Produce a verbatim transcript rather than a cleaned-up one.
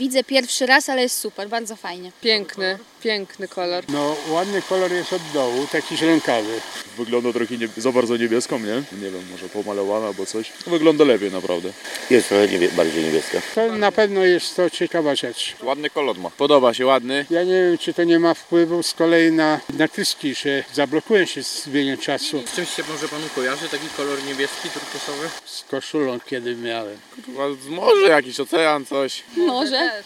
Widzę pierwszy raz, ale jest super, bardzo fajnie. Piękny, piękny kolor. No ładny kolor jest od dołu, taki żrękawy. Wygląda trochę nie, za bardzo niebieską, nie? Nie wiem, może pomalowana albo coś. Wygląda lepiej naprawdę. Jest trochę niebie bardziej niebieska. To na pewno jest to ciekawa rzecz. Ładny kolor ma. Podoba się, ładny. Ja nie wiem, czy to nie ma wpływu z kolei na natyski, że zablokują się z biegiem czasu. Z czymś się może panu kojarzy taki kolor niebieski, turkusowy? Z koszulą kiedy miałem. Może jakiś ocean, coś. Może.